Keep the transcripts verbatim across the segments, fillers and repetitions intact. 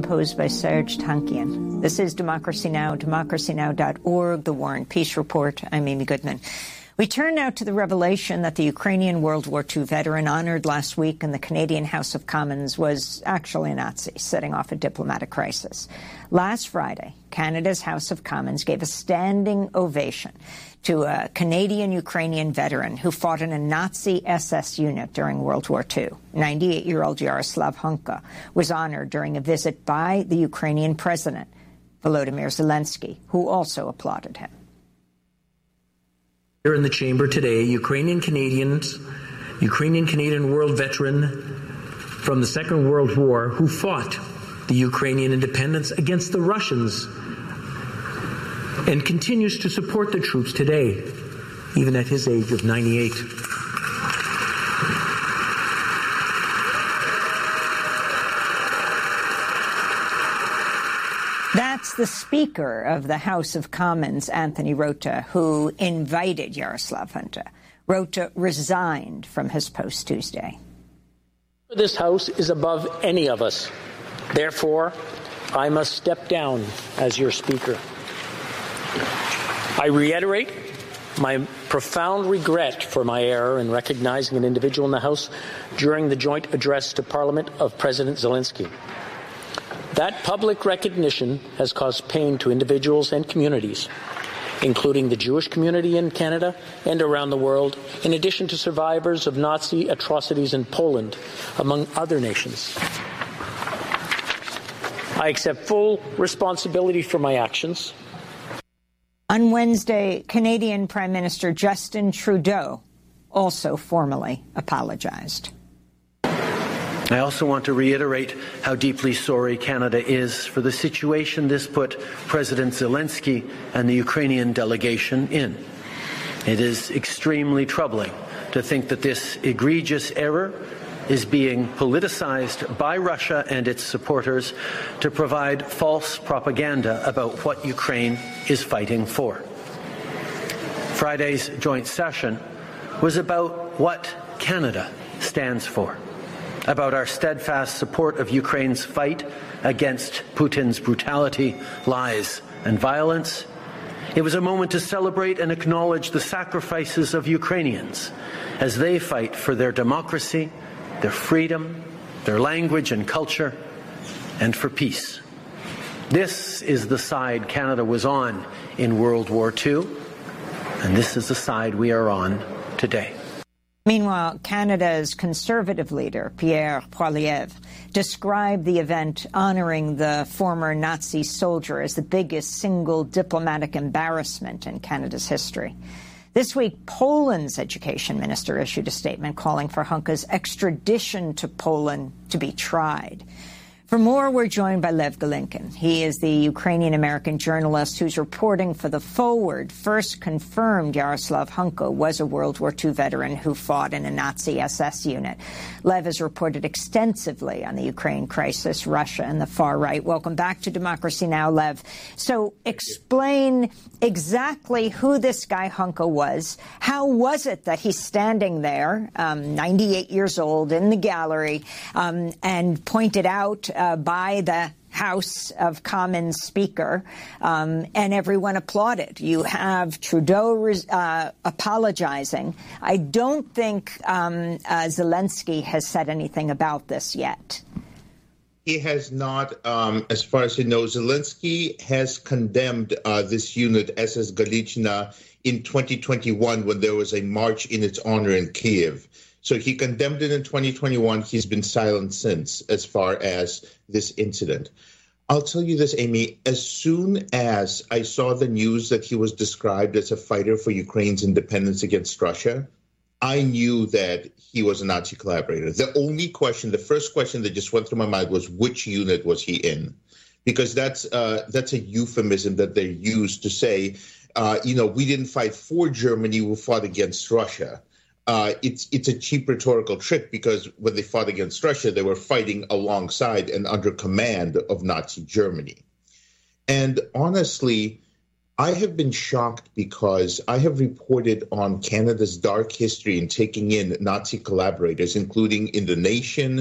posed by Serge Tankian. This is Democracy Now!, democracy now dot org, The War and Peace Report. I'm Amy Goodman. We turn now to the revelation that the Ukrainian World War Two veteran honored last week in the Canadian House of Commons was actually a Nazi, setting off a diplomatic crisis. Last Friday, Canada's House of Commons gave a standing ovation to a Canadian-Ukrainian veteran who fought in a Nazi S S unit during World War Two. ninety-eight-year-old Yaroslav Hunka was honored during a visit by the Ukrainian president, Volodymyr Zelensky, who also applauded him. Here in the chamber today, Ukrainian Canadians, Ukrainian Canadian world veteran from the Second World War who fought the Ukrainian independence against the Russians and continues to support the troops today, even at his age of ninety-eight. That's the Speaker of the House of Commons, Anthony Rota, who invited Yaroslav Hunka. Rota resigned from his post Tuesday. This House is above any of us. Therefore, I must step down as your Speaker. I reiterate my profound regret for my error in recognizing an individual in the House during the joint address to Parliament of President Zelensky. That public recognition has caused pain to individuals and communities, including the Jewish community in Canada and around the world, in addition to survivors of Nazi atrocities in Poland, among other nations. I accept full responsibility for my actions. On Wednesday, Canadian Prime Minister Justin Trudeau also formally apologized. I also want to reiterate how deeply sorry Canada is for the situation this put President Zelensky and the Ukrainian delegation in. It is extremely troubling to think that this egregious error is being politicized by Russia and its supporters to provide false propaganda about what Ukraine is fighting for. Friday's joint session was about what Canada stands for, about our steadfast support of Ukraine's fight against Putin's brutality, lies, and violence. It was a moment to celebrate and acknowledge the sacrifices of Ukrainians as they fight for their democracy, their freedom, their language and culture, and for peace. This is the side Canada was on in World War Two, and this is the side we are on today. Meanwhile, Canada's Conservative leader, Pierre Poilievre, described the event honoring the former Nazi soldier as the biggest single diplomatic embarrassment in Canada's history. This week, Poland's education minister issued a statement calling for Hunka's extradition to Poland to be tried. For more, we're joined by Lev Golinkin. He is the Ukrainian-American journalist who's reporting for The Forward. First confirmed Yaroslav Hunka was a World War Two veteran who fought in a Nazi S S unit. Lev has reported extensively on the Ukraine crisis, Russia, and the far right. Welcome back to Democracy Now!, Lev. So explain exactly who this guy Hunka was. How was it that he's standing there, um, ninety-eight years old, in the gallery, um, and pointed out Uh, by the House of Commons Speaker, um, and everyone applauded. You have Trudeau uh, apologizing. I don't think um, uh, Zelensky has said anything about this yet. He has not, um, as far as I know. Zelensky has condemned uh, this unit, S S Galichina, in twenty twenty-one when there was a march in its honor in Kyiv. So he condemned it in twenty twenty-one. He's been silent since as far as this incident. I'll tell you this, Amy, as soon as I saw the news that he was described as a fighter for Ukraine's independence against Russia, I knew that he was a Nazi collaborator. The only question, the first question that just went through my mind was, which unit was he in? Because that's uh, that's a euphemism that they use to say, uh, you know, we didn't fight for Germany, we fought against Russia. Uh, it's it's a cheap rhetorical trick because when they fought against Russia, they were fighting alongside and under command of Nazi Germany. And honestly, I have been shocked because I have reported on Canada's dark history in taking in Nazi collaborators, including in The Nation,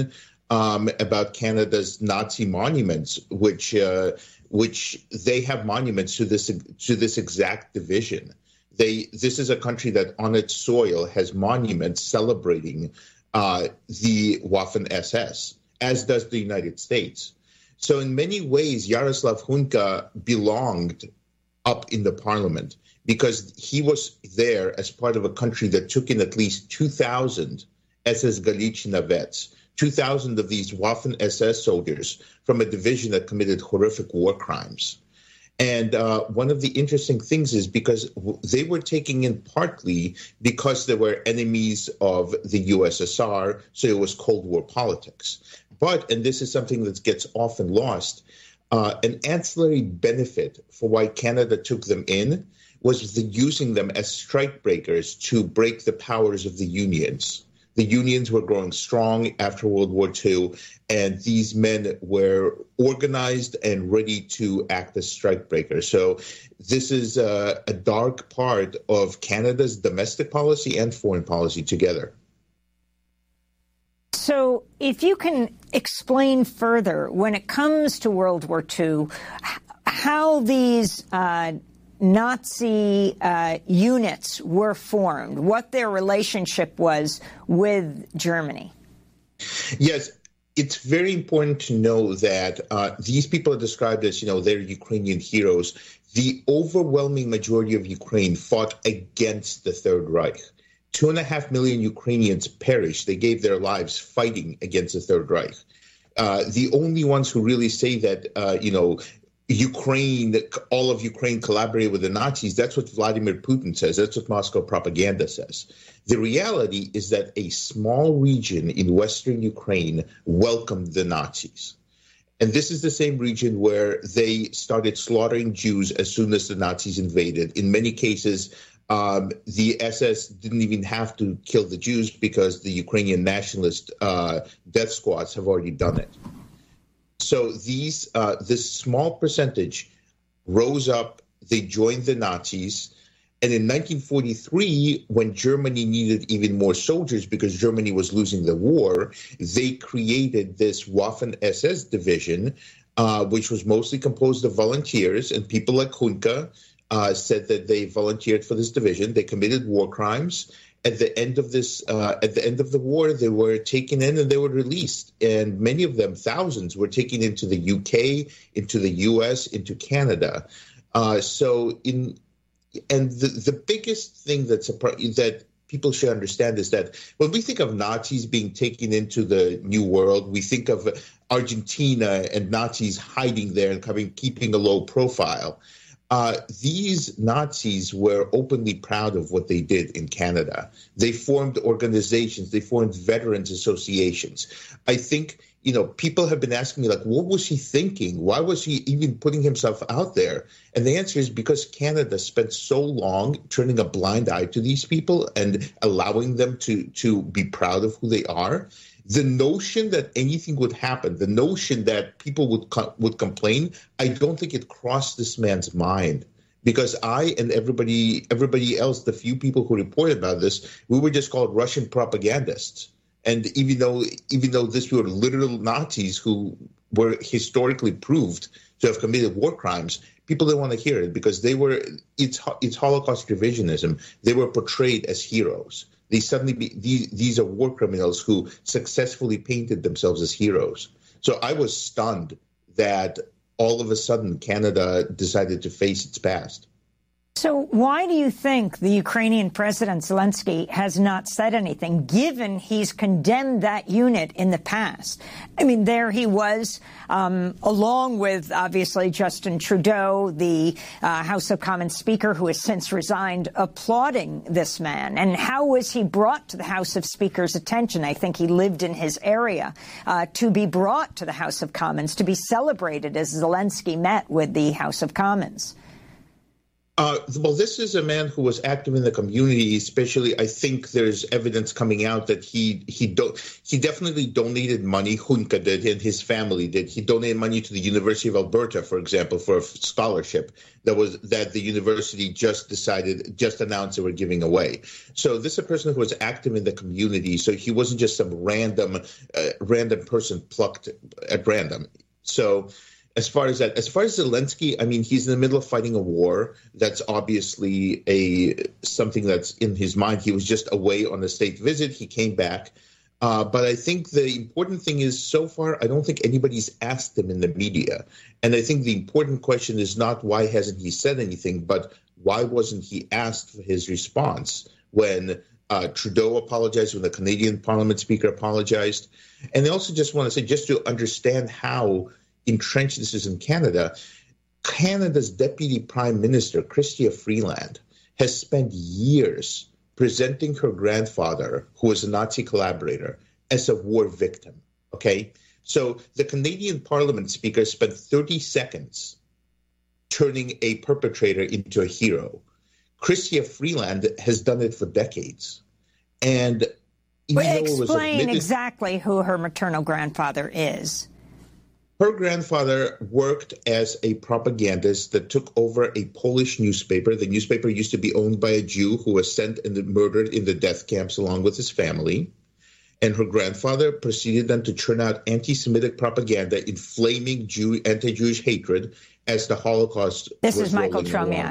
um, about Canada's Nazi monuments, which uh, which they have monuments to this to this exact division. They this is a country that on its soil has monuments celebrating uh, the Waffen S S, as does the United States. So in many ways, Jaroslav Hunka belonged up in the parliament because he was there as part of a country that took in at least two thousand S S Galichina vets, two thousand of these Waffen S S soldiers from a division that committed horrific war crimes. And uh, one of the interesting things is because they were taking in partly because they were enemies of the U S S R, so it was Cold War politics. But, and this is something that gets often lost, uh, an ancillary benefit for why Canada took them in was the using them as strikebreakers to break the powers of the unions. The unions were growing strong after World War Two, and these men were organized and ready to act as strikebreakers. So this is uh, a dark part of Canada's domestic policy and foreign policy together. So if you can explain further, when it comes to World War Two, how these uh, Nazi uh, units were formed, what their relationship was with Germany. Yes, it's very important to know that uh, these people are described as, you know, they're Ukrainian heroes. The overwhelming majority of Ukraine fought against the Third Reich. Two and a half million Ukrainians perished. They gave their lives fighting against the Third Reich. Uh, the only ones who really say that, uh, you know, Ukraine, all of Ukraine collaborated with the Nazis, that's what Vladimir Putin says. That's what Moscow propaganda says. The reality is that a small region in Western Ukraine welcomed the Nazis. And this is the same region where they started slaughtering Jews as soon as the Nazis invaded. In many cases, um, the S S didn't even have to kill the Jews because the Ukrainian nationalist uh, death squads have already done it. So these, uh, this small percentage rose up, they joined the Nazis, and in nineteen forty-three, when Germany needed even more soldiers because Germany was losing the war, they created this Waffen S S division, uh, which was mostly composed of volunteers, and people like Hunka uh, said that they volunteered for this division. They committed war crimes. At the end of this, uh, at the end of the war, they were taken in and they were released. And many of them, thousands, were taken into the U K, into the U S, into Canada. Uh, so, in and the the biggest thing that's a, that people should understand is that when we think of Nazis being taken into the New World, we think of Argentina and Nazis hiding there and coming, keeping a low profile. Uh, these Nazis were openly proud of what they did in Canada. They formed organizations. They formed veterans associations. I think, you know, people have been asking me, like, what was he thinking? Why was he even putting himself out there? And the answer is because Canada spent so long turning a blind eye to these people and allowing them to, to be proud of who they are. The notion that anything would happen, the notion that people would co- would complain, I don't think it crossed this man's mind. Because I and everybody everybody else, the few people who reported about this, we were just called Russian propagandists. And even though even though this were literal Nazis who were historically proved to have committed war crimes, people didn't want to hear it because they were it's it's Holocaust revisionism. They were portrayed as heroes. They suddenly be, these, these are war criminals who successfully painted themselves as heroes. So I was stunned that all of a sudden Canada decided to face its past. So why do you think the Ukrainian President Zelensky has not said anything, given he's condemned that unit in the past? I mean, there he was, um, along with, obviously, Justin Trudeau, the uh, House of Commons Speaker, who has since resigned, applauding this man. And how was he brought to the House of Speakers' attention? I think he lived in his area, uh, to be brought to the House of Commons, to be celebrated as Zelensky met with the House of Commons. Uh, well, this is a man who was active in the community, especially I think there's evidence coming out that he he do, he definitely donated money, Juncker did, and his family did. He donated money to the University of Alberta, for example, for a scholarship that was that the university just decided, just announced they were giving away. So this is a person who was active in the community, so he wasn't just some random, uh, random person plucked at random. So As far as that, as far as Zelensky, I mean, he's in the middle of fighting a war. That's obviously a something that's in his mind. He was just away on a state visit. He came back. Uh, but I think the important thing is, so far, I don't think anybody's asked him in the media. And I think the important question is not why hasn't he said anything, but why wasn't he asked for his response when uh, Trudeau apologized, when the Canadian Parliament Speaker apologized. And I also just want to say, just to understand how entrenched this is in Canada, Canada's Deputy Prime Minister, Chrystia Freeland, has spent years presenting her grandfather, who was a Nazi collaborator, as a war victim, okay? So the Canadian Parliament Speaker spent thirty seconds turning a perpetrator into a hero. Chrystia Freeland has done it for decades. And even well, though it was explain admitted, exactly who her maternal grandfather is. Her grandfather worked as a propagandist that took over a Polish newspaper. The newspaper used to be owned by a Jew who was sent and murdered in the death camps along with his family. And her grandfather proceeded then to churn out anti-Semitic propaganda, inflaming Jew, anti-Jewish hatred as the Holocaust This was is Michael rolling Tromiak. along.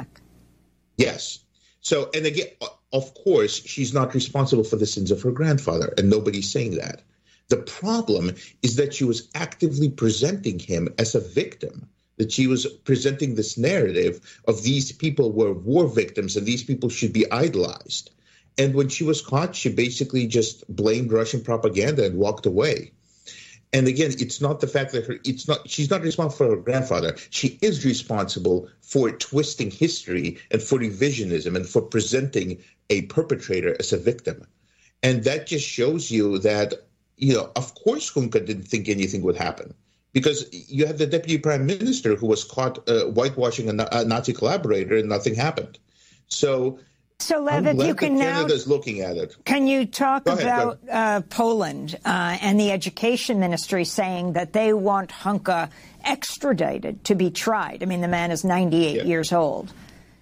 Yes. So, and again, of course, she's not responsible for the sins of her grandfather, and nobody's saying that. The problem is that she was actively presenting him as a victim, that she was presenting this narrative of these people were war victims and these people should be idolized. And when she was caught, she basically just blamed Russian propaganda and walked away. And again, it's not the fact that her, it's not, she's not responsible for her grandfather. She is responsible for twisting history and for revisionism and for presenting a perpetrator as a victim. And that just shows you that, you know, of course, Juncker didn't think anything would happen, because you had the deputy prime minister who was caught uh, whitewashing a, a Nazi collaborator and nothing happened. So, so Lev, if you can now, Canada's looking at it. Can you talk Go ahead, about uh, Poland uh, and the education ministry saying that they want Juncker extradited to be tried? I mean, the man is ninety-eight yeah. years old.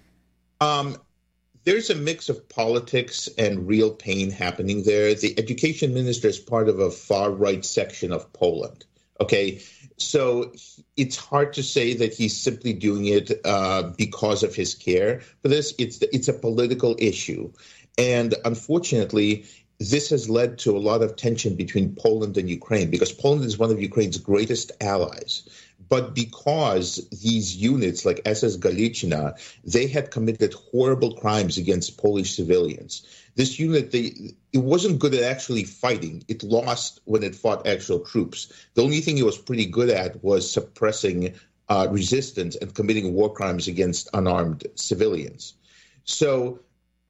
Um. There's a mix of politics and real pain happening there. The education minister is part of a far-right section of Poland, okay? So it's hard to say that he's simply doing it uh, because of his care for this. It's, it's a political issue. And unfortunately, this has led to a lot of tension between Poland and Ukraine, because Poland is one of Ukraine's greatest allies. But because these units like S S Galichina, they had committed horrible crimes against Polish civilians. This unit, they, it wasn't good at actually fighting. It lost when it fought actual troops. The only thing it was pretty good at was suppressing uh, resistance and committing war crimes against unarmed civilians. So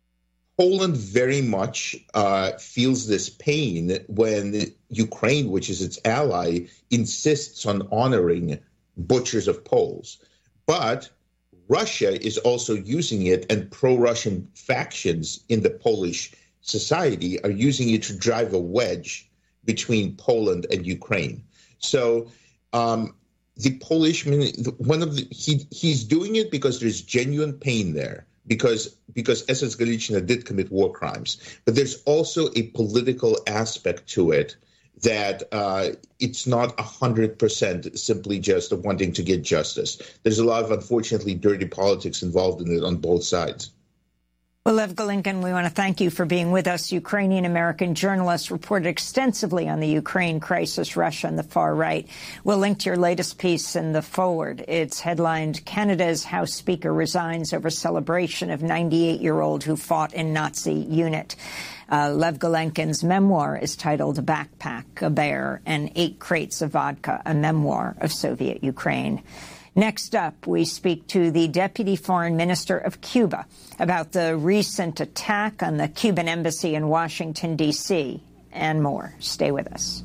Poland very much uh, feels this pain when Ukraine, which is its ally, insists on honoring butchers of Poles. But Russia is also using it, and pro-Russian factions in the Polish society are using it to drive a wedge between Poland and Ukraine. So um, the Polish, one of the, he, he's doing it because there's genuine pain there. Because because S S Galichina did commit war crimes. But there's also a political aspect to it that uh, it's not one hundred percent simply just wanting to get justice. There's a lot of, unfortunately, dirty politics involved in it on both sides. Well, Lev Golinkin, we want to thank you for being with us. Ukrainian-American journalist, reported extensively on the Ukraine crisis, Russia, and the far right. We'll link to your latest piece in the forward. It's headlined, Canada's House Speaker resigns over celebration of ninety-eight-year-old who fought in Nazi unit. Uh, Lev Golinkin's memoir is titled Backpack, a Bear, and Eight Crates of Vodka, a memoir of Soviet Ukraine. Next up, we speak to the Deputy Foreign Minister of Cuba about the recent attack on the Cuban embassy in Washington, D C, and more. Stay with us.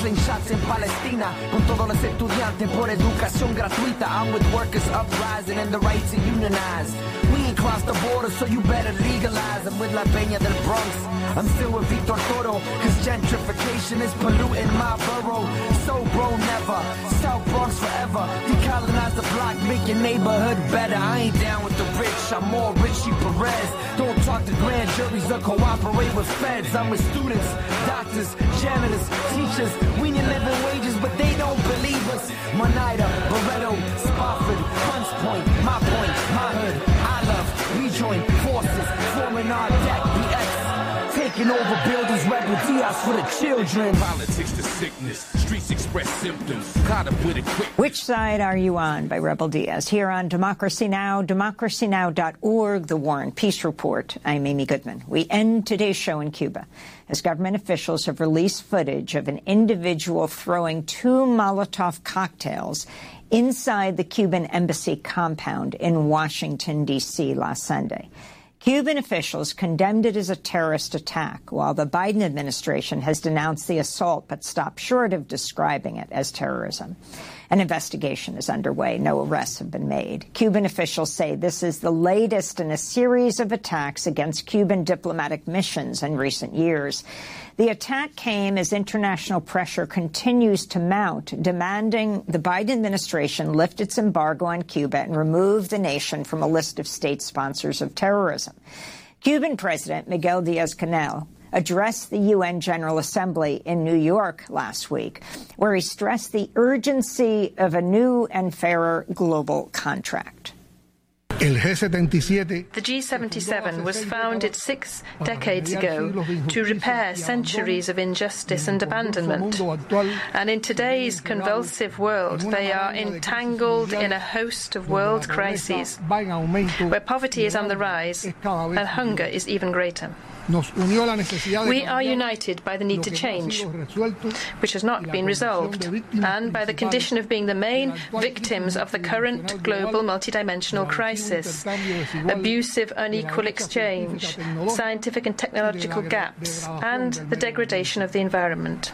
slingshots in Palestina. Con todos los estudiantes por educación gratuita. I'm with workers uprising and the right to unionize. We ain't crossed the border, so you better legalize. I'm with La Peña del Bronx. I'm still with Victor Toro, cause gentrification is polluting my borough. So bro, never. South Bronx forever. Decolonize the block, make your neighborhood better. I ain't down with the rich, I'm more Richie Perez. Don't talk to grand juries or cooperate with feds. I'm with students, doctors, janitors, teachers. We need living wages, but they don't believe us. Monida, Barretto, Spofford, Hunts Point, my point, my hood. I love, we join forces, forming our deck, B X. Taking over buildings, rebel Diaz for the children. Politics to sickness, streets express symptoms. Caught up with it quick. Which side are you on by Rebel Diaz? Here on Democracy Now!, democracy now dot org, The War and Peace Report. I'm Amy Goodman. We end today's show in Cuba as government officials have released footage of an individual throwing two Molotov cocktails inside the Cuban embassy compound in Washington, D C last Sunday. Cuban officials condemned it as a terrorist attack, while the Biden administration has denounced the assault but stopped short of describing it as terrorism. An investigation is underway. No arrests have been made. Cuban officials say this is the latest in a series of attacks against Cuban diplomatic missions in recent years. The attack came as international pressure continues to mount, demanding the Biden administration lift its embargo on Cuba and remove the nation from a list of state sponsors of terrorism. Cuban President Miguel Díaz-Canel addressed the U N General Assembly in New York last week, where he stressed the urgency of a new and fairer global contract. The G seventy-seven was founded six decades ago to repair centuries of injustice and abandonment. And in today's convulsive world, they are entangled in a host of world crises, where poverty is on the rise and hunger is even greater. We are united by the need to change, which has not been resolved, and by the condition of being the main victims of the current global multidimensional crisis, abusive unequal exchange, scientific and technological gaps, and the degradation of the environment.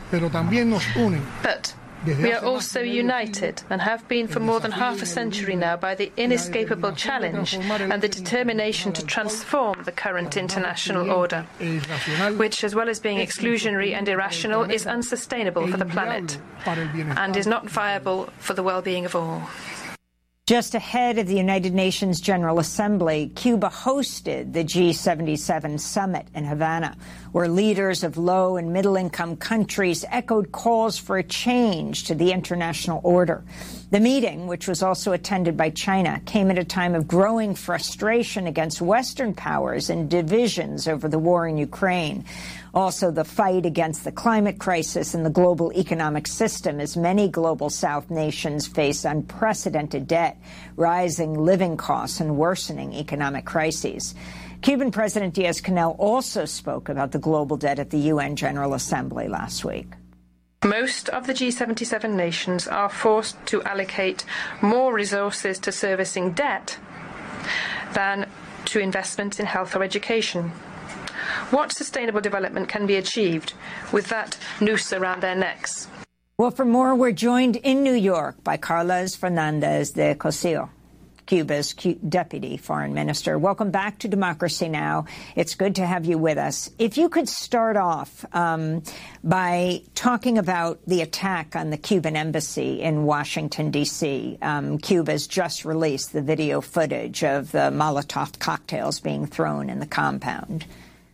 But we are also united, and have been for more than half a century now, by the inescapable challenge and the determination to transform the current international order, which, as well as being exclusionary and irrational, is unsustainable for the planet and is not viable for the well-being of all. Just ahead of the United Nations General Assembly, Cuba hosted the G seventy-seven summit in Havana, where leaders of low- and middle-income countries echoed calls for a change to the international order. The meeting, which was also attended by China, came at a time of growing frustration against Western powers and divisions over the war in Ukraine. Also, the fight against the climate crisis and the global economic system, as many global South nations face unprecedented debt, rising living costs, and worsening economic crises. Cuban President Díaz-Canel also spoke about the global debt at the U N General Assembly last week. Most of the G seventy-seven nations are forced to allocate more resources to servicing debt than to investment in health or education. What sustainable development can be achieved with that noose around their necks? Well, for more, we're joined in New York by Carlos Fernandez de Cossío, Cuba's Deputy Foreign Minister. Welcome back to Democracy Now! It's good to have you with us. If you could start off um, by talking about the attack on the Cuban embassy in Washington, D C Um, Cuba's just released the video footage of the Molotov cocktails being thrown in the compound.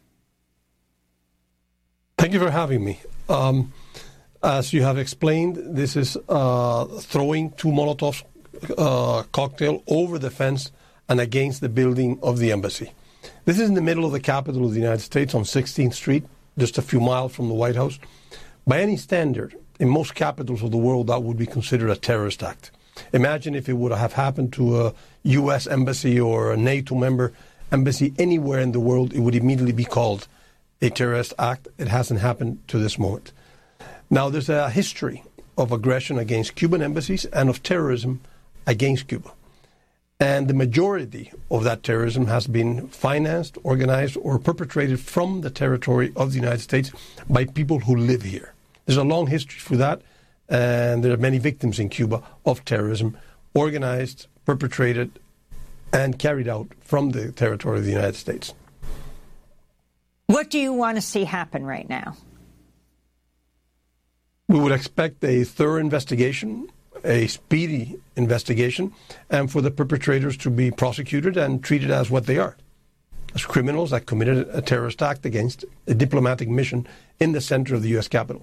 Thank you for having me. Um, as you have explained, this is uh, throwing two Molotov uh, cocktail over the fence and against the building of the embassy. This is in the middle of the capital of the United States on sixteenth street, just a few miles from the White House. By any standard, in most capitals of the world, that would be considered a terrorist act. Imagine if it would have happened to a U S embassy or a NATO member embassy anywhere in the world, it would immediately be called a terrorist act. It hasn't happened to this moment. Now, there's a history of aggression against Cuban embassies and of terrorism against Cuba. And the majority of that terrorism has been financed, organized, or perpetrated from the territory of the United States by people who live here. There's a long history for that, and there are many victims in Cuba of terrorism, organized, perpetrated, and carried out from the territory of the United States. What do you want to see happen right now? We would expect a thorough investigation, a speedy investigation, and for the perpetrators to be prosecuted and treated as what they are, as criminals that committed a terrorist act against a diplomatic mission in the center of the U S Capitol.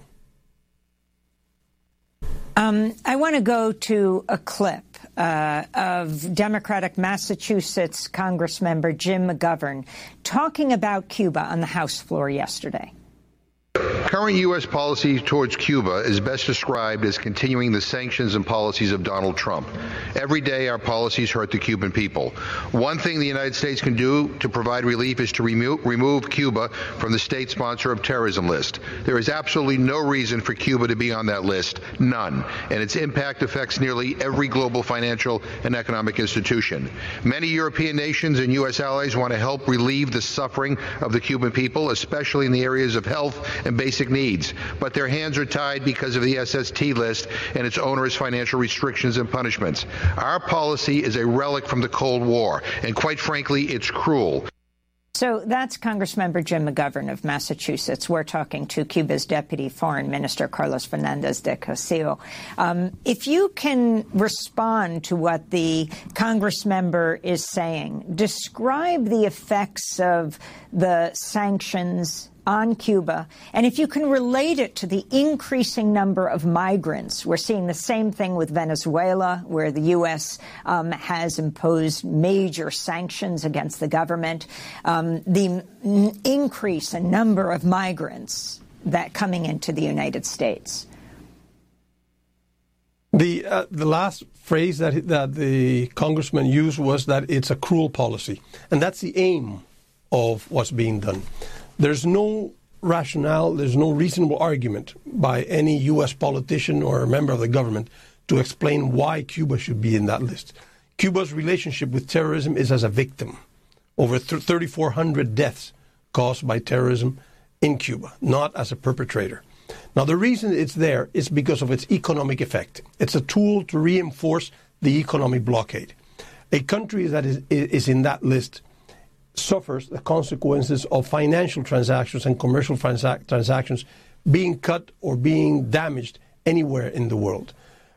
Um, I want to go to a clip uh, of Democratic Massachusetts Congressmember Jim McGovern talking about Cuba on the House floor yesterday. Current U S policy towards Cuba is best described as continuing the sanctions and policies of Donald Trump. Every day our policies hurt the Cuban people. One thing the United States can do to provide relief is to remo- remove Cuba from the state sponsor of terrorism list. There is absolutely no reason for Cuba to be on that list, none, and its impact affects nearly every global financial and economic institution. Many European nations and U S allies want to help relieve the suffering of the Cuban people, especially in the areas of health and basic needs, but their hands are tied because of the S S T list and its onerous financial restrictions and punishments. Our policy is a relic from the Cold War, and quite frankly, it's cruel. So that's Congressmember Jim McGovern of Massachusetts. We're talking to Cuba's Deputy Foreign Minister, Carlos Fernandez de Castillo. Um, if you can respond to what the Congressmember is saying, describe the effects of the sanctions on Cuba, and if you can relate it to the increasing number of migrants. We're seeing the same thing with Venezuela, where the U S um, has imposed major sanctions against the government. Um, the n- increase in number of migrants that coming into the United States. The uh, the last phrase that that the congressman used was that it's a cruel policy, and that's the aim of what's being done. There's no rationale, there's no reasonable argument by any U S politician or a member of the government to explain why Cuba should be in that list. Cuba's relationship with terrorism is as a victim. Over thirty-four hundred deaths caused by terrorism in Cuba, not as a perpetrator. Now, the reason it's there is because of its economic effect. It's a tool to reinforce the economic blockade. A country that is, is in that list suffers the consequences of financial transactions and commercial transac- transactions being cut or being damaged anywhere in the world.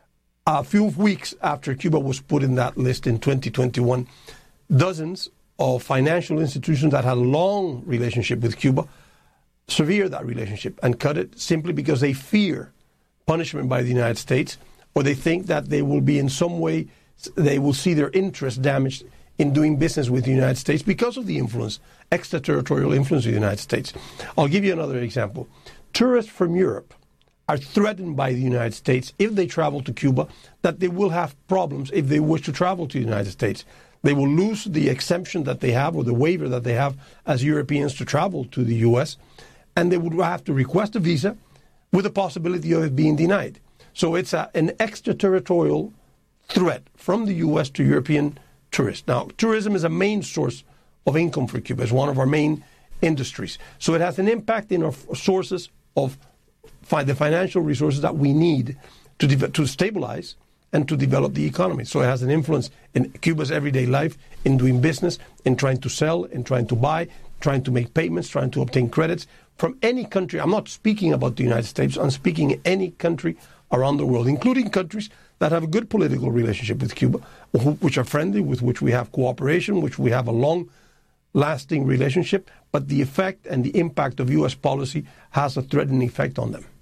A few weeks after Cuba was put in that list in twenty twenty-one, dozens of financial institutions that had a long relationship with Cuba severed that relationship and cut it simply because they fear punishment by the United States, or they think that they will be in some way, they will see their interest damaged in doing business with the United States because of the influence, extraterritorial influence of the United States. I'll give you another example. Tourists from Europe are threatened by the United States if they travel to Cuba, that they will have problems if they wish to travel to the United States. They will lose the exemption that they have or the waiver that they have as Europeans to travel to the U S, and they would have to request a visa with the possibility of it being denied. So it's a, an extraterritorial threat from the U S to European tourists. Now, tourism is a main source of income for Cuba. It's one of our main industries. So it has an impact in our sources of fi- the financial resources that we need to de- to stabilize and to develop the economy. So it has an influence in Cuba's everyday life, in doing business, in trying to sell, in trying to buy, trying to make payments, trying to obtain credits from any country. I'm not speaking about the United States. I'm speaking any country around the world, including countries that have a good political relationship with Cuba, which are friendly, with which we have cooperation, which we have a long-lasting relationship, but the effect and the impact of U S policy has a threatening effect on them.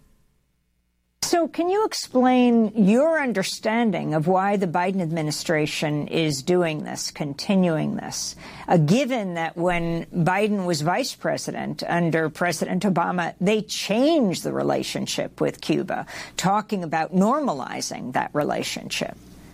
So can you explain your understanding of why the Biden administration is doing this, continuing this, uh, given that when Biden was vice president under President Obama, they changed the relationship with Cuba, talking about normalizing that relationship?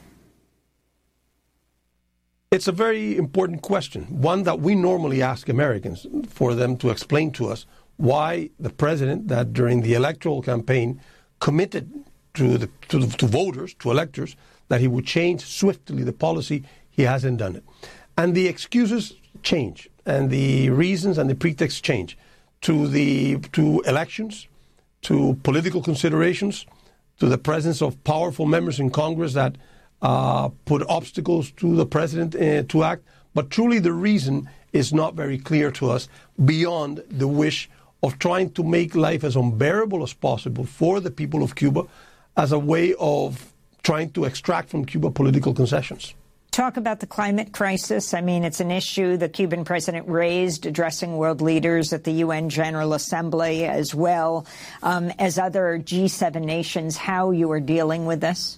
It's a very important question, one that we normally ask Americans for them to explain to us why the president that during the electoral campaign committed to the to, the, to voters, to electors, that he would change swiftly the policy, he hasn't done it. And the excuses change, and the reasons and the pretexts change. To the to elections, to political considerations, to the presence of powerful members in Congress that uh, put obstacles to the president uh, to act. But truly the reason is not very clear to us beyond the wish of trying to make life as unbearable as possible for the people of Cuba as a way of trying to extract from Cuba political concessions. Talk about the climate crisis. I mean, it's an issue the Cuban president raised addressing world leaders at the U N General Assembly as well um, as other G seven nations. How you are dealing with this?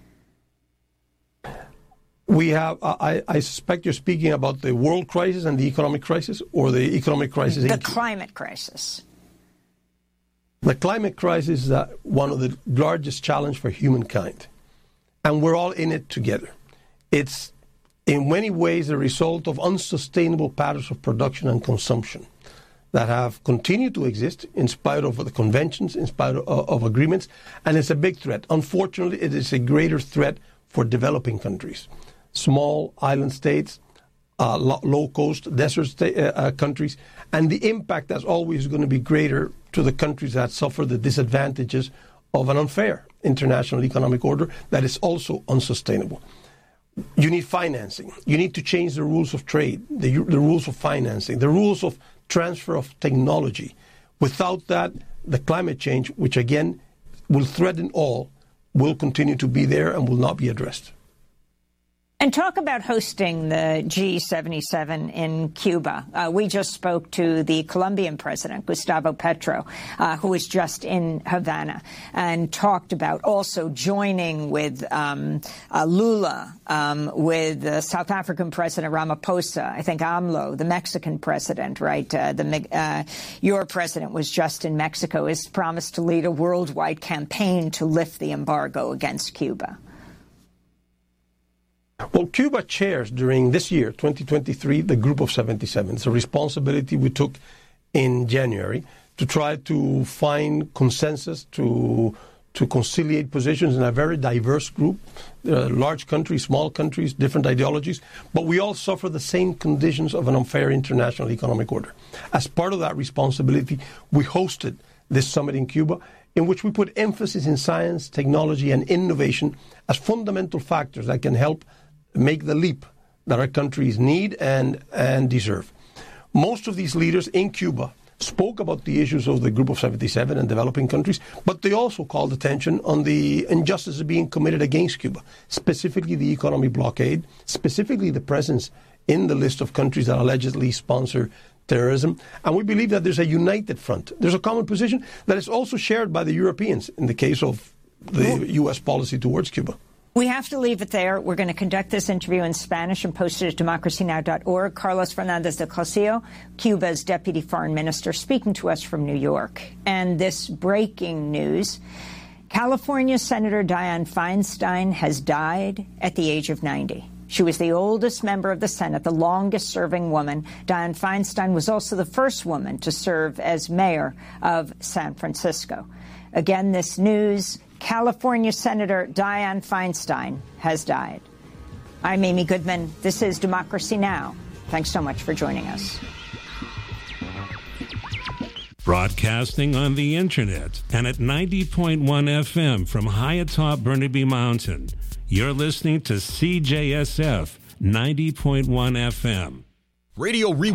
We have, I, I suspect you're speaking about the world crisis and the economic crisis, or the economic crisis? The in climate crisis. The climate crisis is uh, one of the largest challenges for humankind. And we're all in it together. It's in many ways a result of unsustainable patterns of production and consumption that have continued to exist in spite of the conventions, in spite of, of agreements, and it's a big threat. Unfortunately, it is a greater threat for developing countries, small island states, uh, low-cost desert sta- uh, countries, and the impact that's always going to be greater to the countries that suffer the disadvantages of an unfair international economic order that is also unsustainable. You need financing. You need to change the rules of trade, the, the rules of financing, the rules of transfer of technology. Without that, the climate change, which again will threaten all, will continue to be there and will not be addressed. And talk about hosting the G seventy-seven in Cuba. Uh, we just spoke to the Colombian president, Gustavo Petro, uh, who was just in Havana, and talked about also joining with um, uh, Lula, um, with the South African president Ramaphosa, I think AMLO, the Mexican president, right? Uh, the uh, your president was just in Mexico, has promised to lead a worldwide campaign to lift the embargo against Cuba. Well, Cuba chairs during this year, twenty twenty-three, the Group of seventy-seven. It's a responsibility we took in January to try to find consensus, to to conciliate positions in a very diverse group, uh, large countries, small countries, different ideologies, but we all suffer the same conditions of an unfair international economic order. As part of that responsibility, we hosted this summit in Cuba, in which we put emphasis in science, technology, and innovation as fundamental factors that can help make the leap that our countries need and, and deserve. Most of these leaders in Cuba spoke about the issues of the Group of seventy-seven and developing countries, but they also called attention on the injustices being committed against Cuba, specifically the economic blockade, specifically the presence in the list of countries that allegedly sponsor terrorism. And we believe that there's a united front. There's a common position that is also shared by the Europeans in the case of the U S policy towards Cuba. We have to leave it there. We're going to conduct this interview in Spanish and post it at democracy now dot org. Carlos Fernandez del Castillo, Cuba's deputy foreign minister, speaking to us from New York. And this breaking news, California Senator Dianne Feinstein has died at the age of ninety. She was the oldest member of the Senate, the longest-serving woman. Dianne Feinstein was also the first woman to serve as mayor of San Francisco. Again, this news, California Senator Dianne Feinstein has died. I'm Amy Goodman. This is Democracy Now! Thanks so much for joining us. Broadcasting on the Internet and at ninety point one F M from high atop Burnaby Mountain. You're listening to C J S F ninety point one F M. Radio Rewind.